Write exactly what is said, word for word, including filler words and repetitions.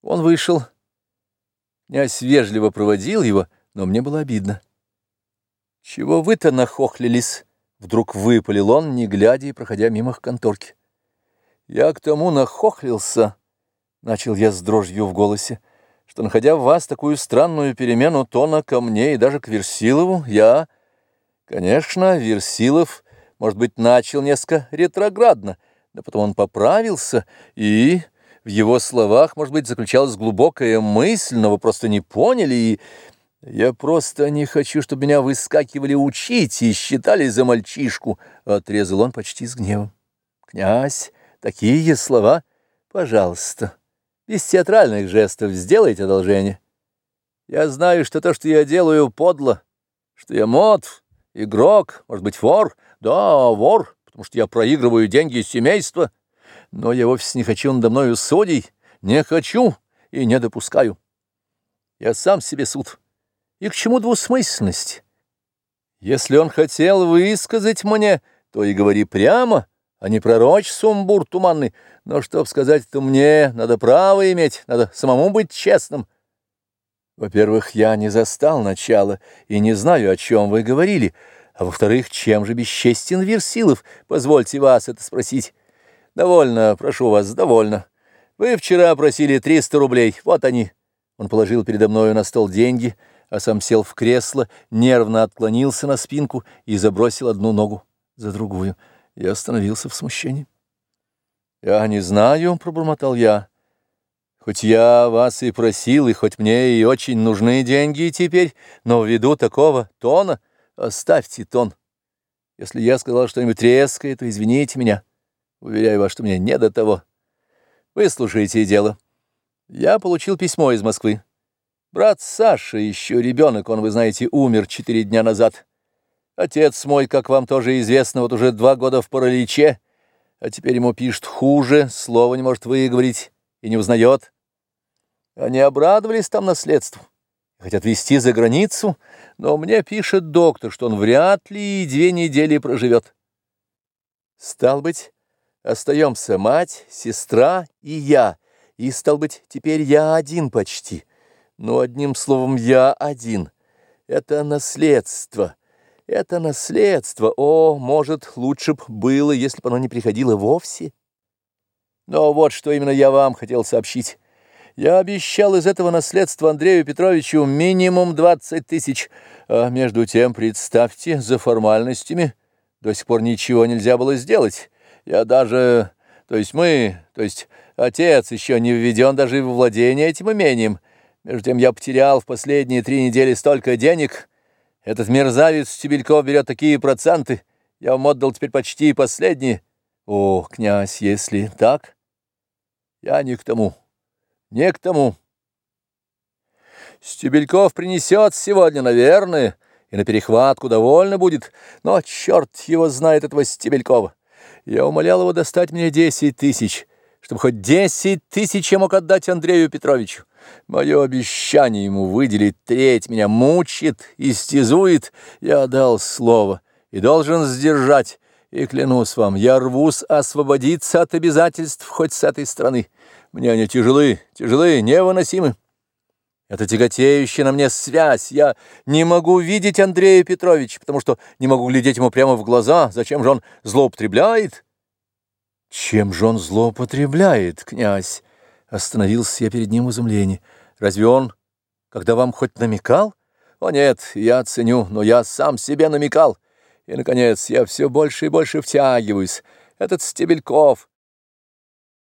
Он вышел. Князь вежливо проводил его, но мне было обидно. «Чего вы-то нахохлились?» — вдруг выпалил он, не глядя и проходя мимо конторки. «Я к тому нахохлился», — начал я с дрожью в голосе, «что, находя в вас такую странную перемену тона ко мне и даже к Версилову, я, конечно, Версилов, может быть, начал несколько ретроградно, но потом он поправился, и в его словах, может быть, заключалась глубокая мысль, но вы просто не поняли, и я просто не хочу, чтобы меня выскакивали учить и считали за мальчишку», — отрезал он почти с гневом. «Князь, такие слова, пожалуйста, без театральных жестов сделайте одолжение. Я знаю, что то, что я делаю, подло, что я мод, игрок, может быть, вор, да, вор, потому что я проигрываю деньги семейства, но я вовсе не хочу надо мною судей, не хочу и не допускаю. Я сам себе суд. И к чему двусмысленность? Если он хотел высказать мне, то и говори прямо, а не пророчь сумбур туманный. Но чтоб сказать-то мне, надо право иметь, надо самому быть честным. Во-первых, я не застал начала и не знаю, о чем вы говорили, а во-вторых, чем же бесчестен Версилов, позвольте вас это спросить. Довольно, прошу вас, довольно. Вы вчера просили триста рублей, вот они. Он положил передо мною на стол деньги, а сам сел в кресло, нервно отклонился на спинку и забросил одну ногу за другую. Я остановился в смущении. «Я не знаю», — пробормотал я. «Хоть я вас и просил, и хоть мне и очень нужны деньги теперь, но ввиду такого тона оставьте тон. Если я сказал что-нибудь резкое, то извините меня. Уверяю вас, что мне не до того. Выслушайте дело. Я получил письмо из Москвы. Брат Саша, еще ребенок, он, вы знаете, умер четыре дня назад. Отец мой, как вам тоже известно, вот уже два года в параличе, а теперь ему пишет хуже, слова не может выговорить и не узнает. Они обрадовались там наследству, хотят везти за границу, но мне пишет доктор, что он вряд ли и две недели проживет. Стал быть, остаемся мать, сестра и я, и, стал быть, теперь я один почти. Но, одним словом, я один. Это наследство. Это наследство. О, может, лучше б было, если бы оно не приходило вовсе. Но вот что именно я вам хотел сообщить. Я обещал из этого наследства Андрею Петровичу минимум двадцать тысяч. А между тем, представьте, за формальностями до сих пор ничего нельзя было сделать. Я даже... То есть мы... То есть отец еще не введен даже во владение этим имением. Между тем я потерял в последние три недели столько денег. Этот мерзавец Стебельков берет такие проценты. Я вам отдал теперь почти последние. О, князь, если так, я не к тому, не к тому. Стебельков принесет сегодня, наверное, и на перехватку довольно будет, но черт его знает, этого Стебелькова. Я умолял его достать мне десять тысяч, чтобы хоть десять тысяч я мог отдать Андрею Петровичу. Мое обещание ему выделить треть меня мучит, истязует. Я дал слово и должен сдержать. И клянусь вам, я рвусь освободиться от обязательств хоть с этой стороны. Мне они тяжелы, тяжелы, невыносимы. Это тяготеющая на мне связь. Я не могу видеть Андрея Петровича, потому что не могу глядеть ему прямо в глаза. Зачем же он злоупотребляет? Чем же он злоупотребляет, князь? Остановился я перед ним в изумлении. Разве он, когда вам хоть намекал? О нет, я ценю, но я сам себе намекал. И, наконец, я все больше и больше втягиваюсь. Этот Стебельков,